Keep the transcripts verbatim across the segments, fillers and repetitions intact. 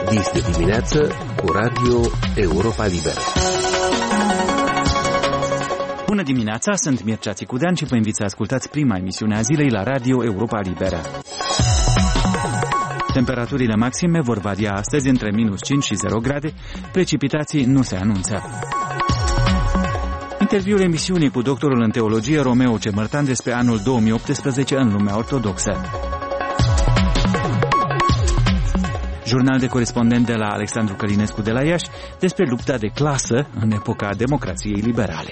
Dis de dimineață cu Radio Europa Liberă. Bună dimineața, sunt Mircea Țicudean și vă invit să ascultați prima emisiune a zilei la Radio Europa Liberă. Temperaturile maxime vor varia astăzi între minus cinci și zero grade, precipitații nu se anunță. Interviul emisiunii cu doctorul în teologie Romeo Cemărtan despre anul două mii optsprezece în lumea ortodoxă. Jurnal de corespondent de la Alexandru Călinescu de la Iași despre lupta de clasă în epoca democrației liberale.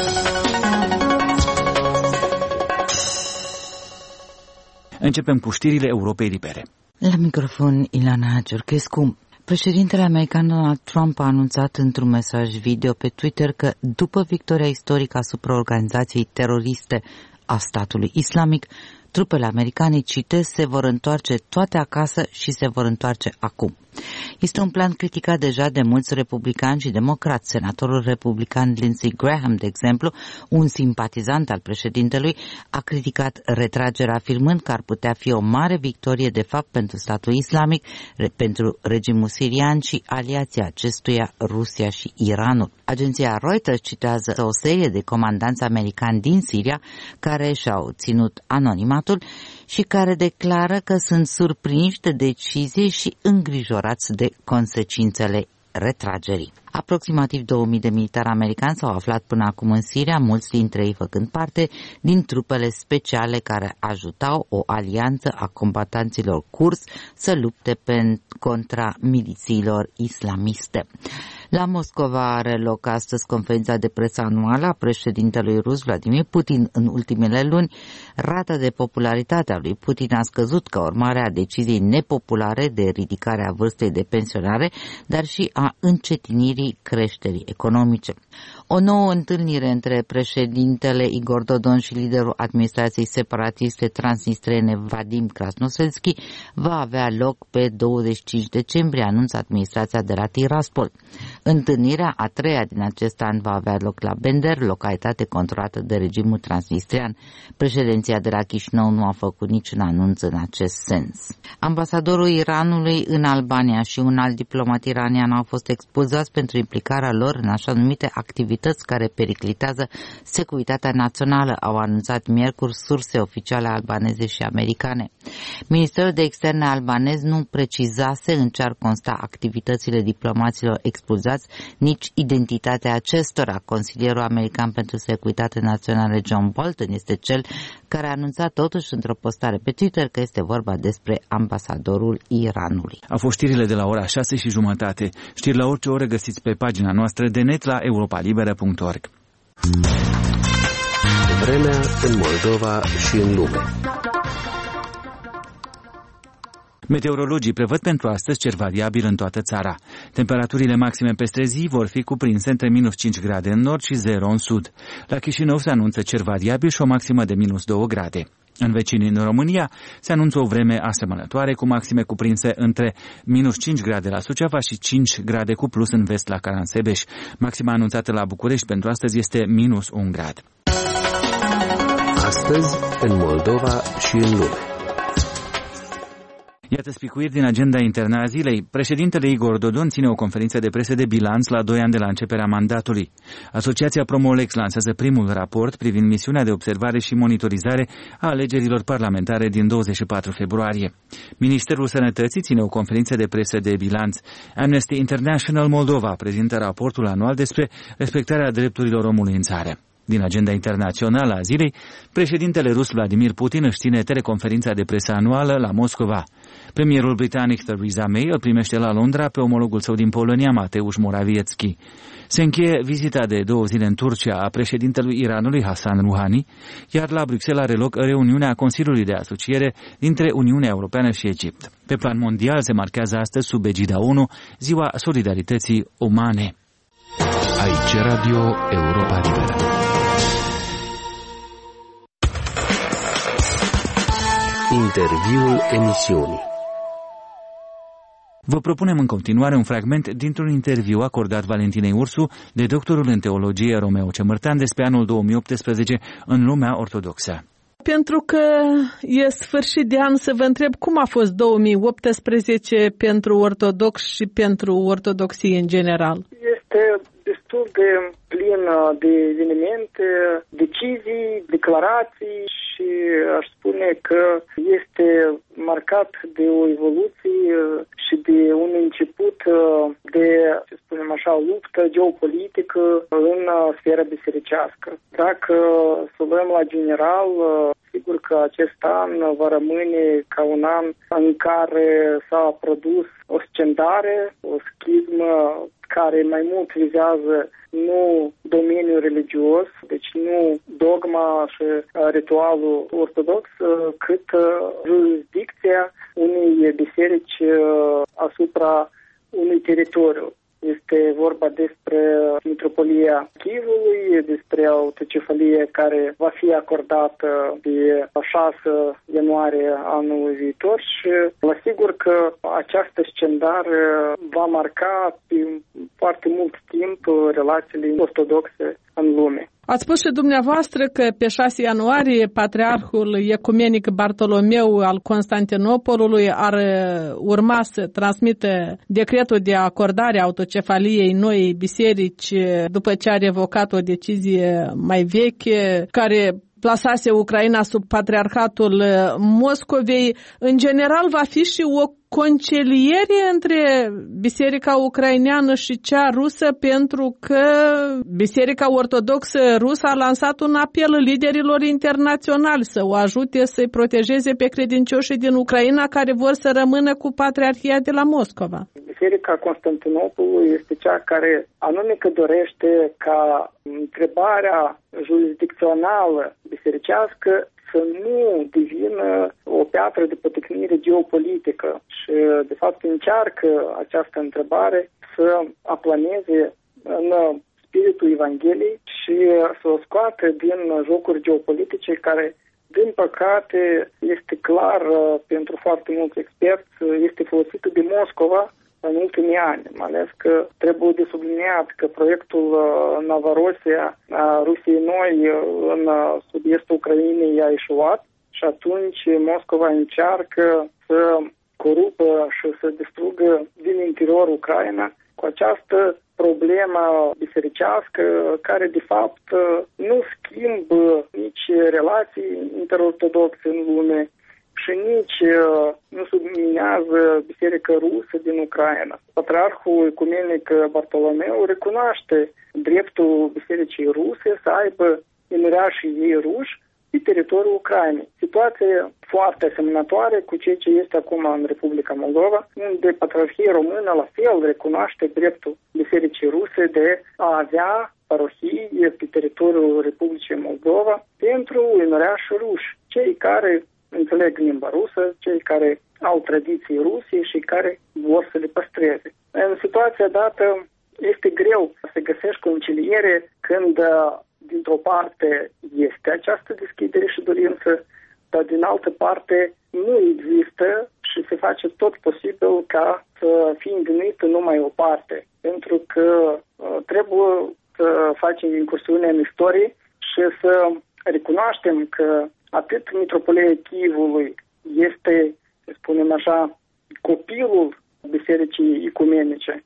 Începem cu știrile Europei Libere. La microfon, Ilana Ciorchescu. Președintele american Donald Trump a anunțat într-un mesaj video pe Twitter că după victoria istorică asupra organizației teroriste a statului islamic, trupele americane, citesc, se vor întoarce toate acasă și se vor întoarce acum. Este un plan criticat deja de mulți republicani și democrați. Senatorul republican Lindsey Graham, de exemplu, un simpatizant al președintelui, a criticat retragerea, afirmând că ar putea fi o mare victorie de fapt pentru statul islamic, pentru regimul sirian și aliația acestuia, Rusia și Iranul. Agenția Reuters citează o serie de comandanți americani din Siria care și-au ținut anonimatul și care declară că sunt surprinși de decizie și îngrijorați de consecințele retragerii. Aproximativ două mii de militari americani s-au aflat până acum în Siria, mulți dintre ei făcând parte din trupele speciale care ajutau o alianță a combatanților kurzi să lupte contra milițiilor islamiste. La Moscova are loc astăzi conferința de presă anuală a președintelui rus Vladimir Putin. În ultimele luni, rata de popularitate a lui Putin a scăzut ca urmare a deciziei nepopulare de ridicare a vârstei de pensionare, dar și a încetinirii creșterii economice. O nouă întâlnire între președintele Igor Dodon și liderul administrației separatiste transnistrene Vadim Krasnoselski va avea loc pe douăzeci și cinci decembrie, anunță administrația de la Tiraspol. Întâlnirea a treia din acest an va avea loc la Bender, localitate controlată de regimul transnistrian. Președinția de la Chișinău nu a făcut niciun anunț în acest sens. Ambasadorul Iranului în Albania și un alt diplomat iranian au fost expulzați pentru implicarea lor în așa numite activități care periclitează securitatea națională, au anunțat miercuri surse oficiale albaneze și americane. Ministerul de Externe albanez nu precizase în ce ar consta activitățile diplomaților expulzați, nici identitatea acestora. Consilierul american pentru securitate națională John Bolton este cel care a anunțat totuși într-o postare pe Twitter că este vorba despre ambasadorul Iranului. Au fost știrile de la ora șase și jumătate. Știri la orice oră găsiți pe pagina noastră de net la europa liberă punct org. Vremea în Moldova și în lume. Meteorologii prevăd pentru astăzi cer variabil în toată țara. Temperaturile maxime peste zi vor fi cuprinse între minus cinci grade în nord și zero în sud. La Chișinău se anunță cer variabil și o maximă de minus două grade. În vecinii în România se anunță o vreme asemănătoare cu maxime cuprinse între minus cinci grade la Suceava și cinci grade cu plus în vest la Caransebeș. Maxima anunțată la București pentru astăzi este minus un grad. Astăzi în Moldova și în lume. Iată spicuiri din agenda internă a zilei. Președintele Igor Dodon ține o conferință de presă de bilanț la doi ani de la începerea mandatului. Asociația Promolex lansează primul raport privind misiunea de observare și monitorizare a alegerilor parlamentare din douăzeci și patru februarie. Ministerul Sănătății ține o conferință de presă de bilanț. Amnesty International Moldova prezintă raportul anual despre respectarea drepturilor omului în țară. Din agenda internațională a zilei, președintele rus Vladimir Putin își ține teleconferința de presă anuală la Moscova. Premierul britanic Theresa May îl primește la Londra pe omologul său din Polonia, Mateusz Morawiecki. Se încheie vizita de două zile în Turcia a președintelui Iranului Hassan Rouhani, iar la Bruxelles are loc reuniunea Consiliului de Asociere dintre Uniunea Europeană și Egipt. Pe plan mondial se marchează astăzi sub egida ONU Ziua Solidarității Umane. Aici Radio Europa Liberă. Interviul emisiunii. Vă propunem în continuare un fragment dintr-un interviu acordat Valentinei Ursu de doctorul în teologie Romeo Cemărtan despre anul două mii optsprezece în lumea ortodoxă. Pentru că e sfârșit de an, să vă întreb cum a fost două mii optsprezece pentru ortodoxi și pentru ortodoxie în general? Este destul de plin de evenimente, decizii, declarații și aș spune că este marcat de o evoluție și de un început de, să spunem așa, luptă geopolitică în sfera bisericească. Dacă să luăm la general, sigur că acest an va rămâne ca un an în care s-a produs o scindare, o schismă care mai mult vizează nu domeniul religios, deci nu dogma și ritualul ortodox, cât jurisdicția unei biserici asupra unui teritoriu. Este vorba despre Mitropolia Chievului, despre autocefalie care va fi acordată pe șase ianuarie anul viitor și vă asigur că această scindare va marca pe foarte mult timp relațiile ortodoxe în lume. Ați spus și dumneavoastră că pe șase ianuarie Patriarhul Ecumenic Bartolomeu al Constantinopolului ar urma să transmită decretul de acordare a autocefaliei noii biserici după ce a revocat o decizie mai veche care plasase Ucraina sub patriarhatul Moscovei. În general va fi și o conciliere între biserica ucraineană și cea rusă, pentru că biserica ortodoxă rusă a lansat un apel liderilor internaționali să o ajute să-i protejeze pe credincioșii din Ucraina care vor să rămână cu patriarhia de la Moscova. Biserica Constantinopolului este cea care anume că dorește ca întrebarea jurisdicțională bisericească să nu devină o piatră de potecnire geopolitică și, de fapt, încearcă această întrebare să aplaneze în spiritul Evangheliei și să o scoată din jocuri geopolitice care, din păcate, este clar pentru foarte mulți experți, este folosită de Moscova în ultimii ani, mai ales că trebuie de subliniat că proiectul Novorosia a Rusiei Noi în sud-estul Ucrainei a eșuat și atunci Moscova încearcă să corupă și să distrugă din interior Ucraina cu această problemă bisericească care de fapt nu schimbă nici relații interortodoxe în lume și nici uh, nu subminează Biserica Rusă din Ucraina. Patriarhul Ecumenic Bartolomeu recunoaște dreptul Bisericii Ruse să aibă enoriașii ei ruși pe teritoriul Ucrainei. Situație foarte asemănătoare cu ceea ce este acum în Republica Moldova, unde Patriarhia Română la fel recunoaște dreptul Bisericii Ruse de a avea parohii pe teritoriul Republicii Moldova pentru enoriașii ruși, cei care înțeleg limba rusă, cei care au tradiții ruse și care vor să le păstreze. În situația dată este greu să găsești conciliere când, dintr-o parte, este această deschidere și dorință, dar din altă parte nu există și se face tot posibil ca să fie învinuită numai o parte. Pentru că trebuie să facem incursiune în istorie și să recunoaștem că atât Mitropolia Chievului este, să spunem așa, copilul Bisericii Ecumenice.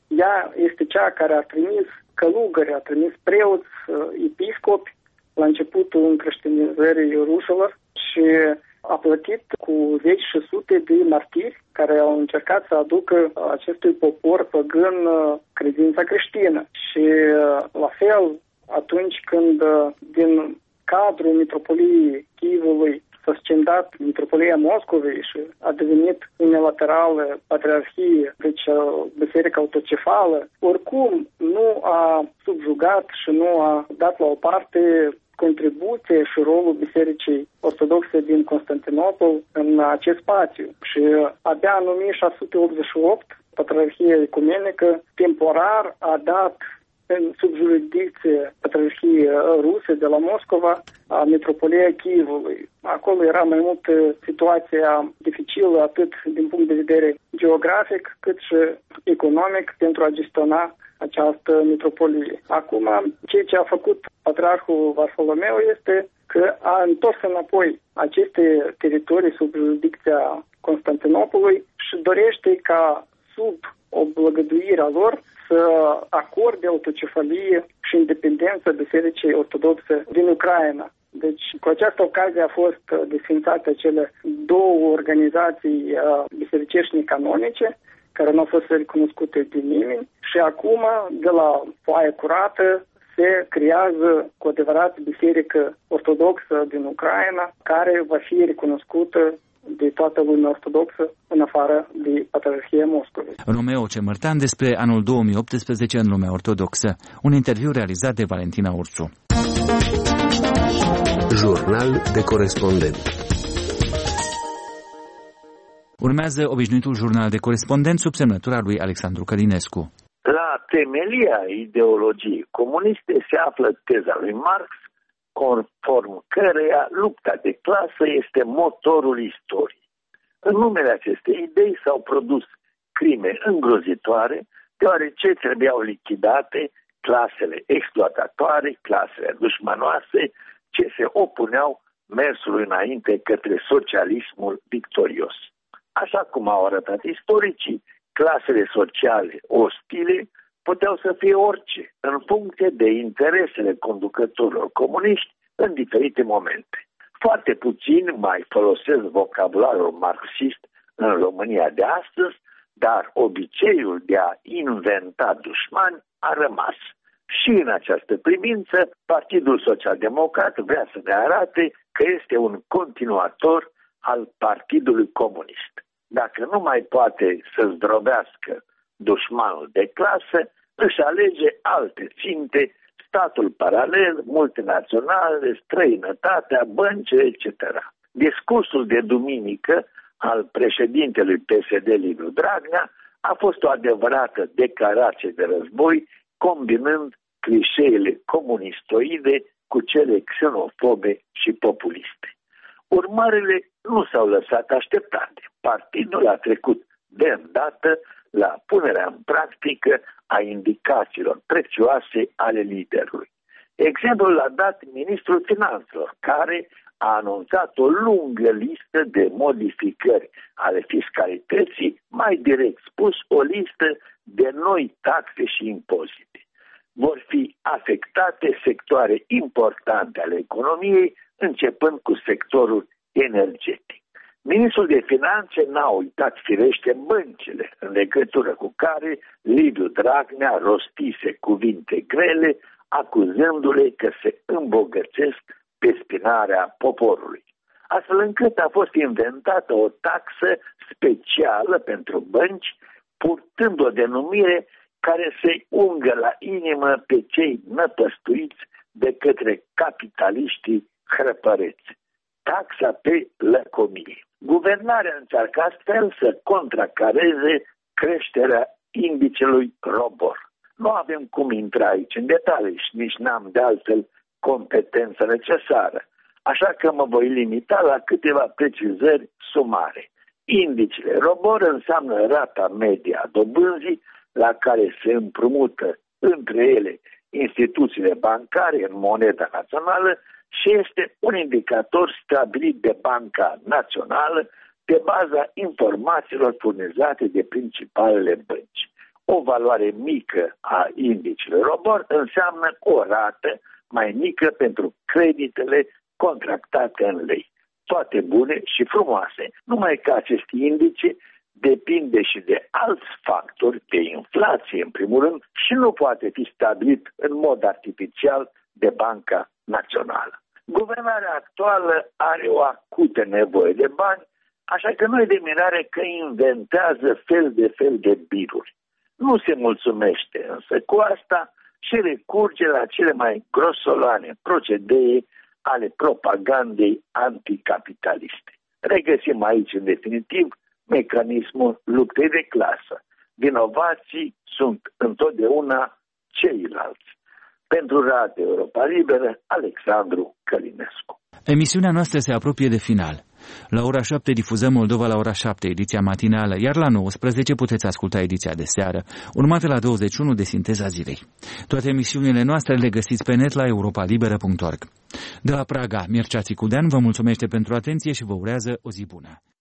Ea este cea care a trimis călugări, a trimis preoți, episcopi la începutul încreștinizării rușilor și a plătit cu zeci și sute de martiri care au încercat să aducă acestui popor păgân credința creștină. Și la fel, atunci când din cadrul Mitropoliei Chievului s-a scindat Mitropolia Moscovei și a devenit unilaterală patriarhie, deci biserica autocefală, oricum nu a subjugat și nu a dat la o parte contribuție și rolul Bisericii Ortodoxe din Constantinopol în acest spațiu. Și abia în o mie șase sute optzeci și opt, Patriarhia Ecumenică temporar a dat sub jurisdicție Patriarhiei Ruse de la Moscova a Mitropolia Chievului. Acolo era mai mult situația dificilă atât din punct de vedere geografic cât și economic pentru a gestiona această mitropolie. Acum, ceea ce a făcut Patriarhul Varfolomeu este că a întors înapoi aceste teritorii sub jurisdicția Constantinopolului și dorește ca sub oblăgăduirea lor să acorde autocefalie și independență Bisericii Ortodoxe din Ucraina. Deci, cu această ocazie a fost desfințate cele două organizații bisericești necanonice, care nu au fost recunoscute de nimeni, și acum, de la foaia curată, se creează cu adevărat Biserică Ortodoxă din Ucraina, care va fi recunoscută de toată lumea ortodoxă, în afară de Patriarhia Moscovei. Romeo Cemărtan despre anul două mii optsprezece în lumea ortodoxă. Un interviu realizat de Valentina Ursu. Jurnal de corespondent. Urmează obișnuitul jurnal de corespondent sub semnătura lui Alexandru Călinescu. La temelia ideologiei comuniste se află teza lui Marx, conform căreia lupta de clasă este motorul istoriei. În numele acestei idei s-au produs crime îngrozitoare, deoarece trebuiau lichidate clasele exploatatoare, clasele dușmanoase, ce se opuneau mersului înainte către socialismul victorios. Așa cum au arătat istoricii, clasele sociale ostile puteau să fie orice, în funcție de interesele conducătorilor comuniști în diferite momente. Foarte puțini mai folosesc vocabularul marxist în România de astăzi, dar obiceiul de a inventa dușmani a rămas. Și în această privință, Partidul Social-Democrat vrea să ne arate că este un continuator al Partidului Comunist. Dacă nu mai poate să zdrobească dușmanul de clasă, își alege alte ținte, statul paralel, multinaționale, străinătatea, bănci, et cetera. Discursul de duminică al președintelui P S D Liviu Dragnea a fost o adevărată declarație de război, combinând clișeele comunistoide cu cele xenofobe și populiste. Urmările nu s-au lăsat așteptate. Partidul a trecut de îndată la punerea în practică a indicațiilor prețioase ale liderului. Exemplul l-a dat ministrul finanțelor, care a anunțat o lungă listă de modificări ale fiscalității, mai direct spus, o listă de noi taxe și impozite. Vor fi afectate sectoare importante ale economiei, începând cu sectorul energetic. Ministrul de Finanțe n-a uitat firește băncile, în legătură cu care Liviu Dragnea rostise cuvinte grele, acuzându-le că se îmbogățesc pe spinarea poporului. Astfel încât a fost inventată o taxă specială pentru bănci, purtând o denumire care se ungă la inimă pe cei năpăstuiți de către capitaliștii hrăpăreți. Taxa pe lăcomie. Guvernarea încearcă astfel să contracareze creșterea indicelui ROBOR. Nu avem cum intra aici în detalii și nici n-am de altfel competență necesară, așa că mă voi limita la câteva precizări sumare. Indicele ROBOR înseamnă rata media a dobânzii la care se împrumută între ele instituțiile bancare în moneda națională și este un indicator stabilit de Banca Națională pe baza informațiilor furnizate de principalele bănci. O valoare mică a indicelui ROBOR înseamnă o rată mai mică pentru creditele contractate în lei. Toate bune și frumoase, numai că acest indice depinde și de alți factori, de inflație în primul rând, și nu poate fi stabilit în mod artificial de Banca Națională. Guvernarea actuală are o acută nevoie de bani, așa că nu e de mirare că inventează fel de fel de biruri. Nu se mulțumește însă cu asta și recurge la cele mai grosolane procedee ale propagandei anticapitaliste. Regăsim aici, în definitiv, mecanismul luptei de clasă. Vinovații sunt întotdeauna ceilalți. Pentru Radio Europa Liberă, Alexandru Călinescu. Emisiunea noastră se apropie de final. La ora șapte difuzăm Moldova la ora șapte, ediția matinală, iar la nouăsprezece puteți asculta ediția de seară, urmată la douăzeci și unu de Sinteza zilei. Toate emisiunile noastre le găsiți pe net la europa liberă punct org. De la Praga, Mircea Țicudean vă mulțumește pentru atenție și vă urează o zi bună.